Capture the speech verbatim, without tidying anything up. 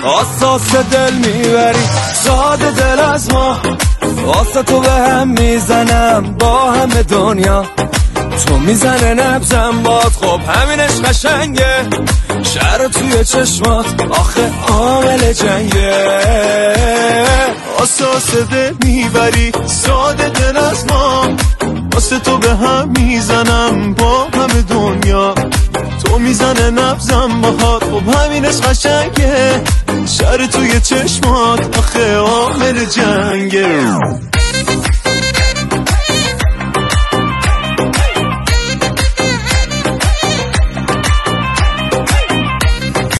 آساس دل میبری ساده دل از ما، واسه تو به هم میزنم با همه دنیا. تو میزنه نبزم باد، خب همینش قشنگه. شهر توی چشمات آخه عامل جنگه. آساس دل میبری ساده دل از ما، واسه تو به هم میزنم با همه دنیا. تو میزنه نبزم باهات، خب همینش قشنگه. شهر توی چشمات آخه عامل جنگه.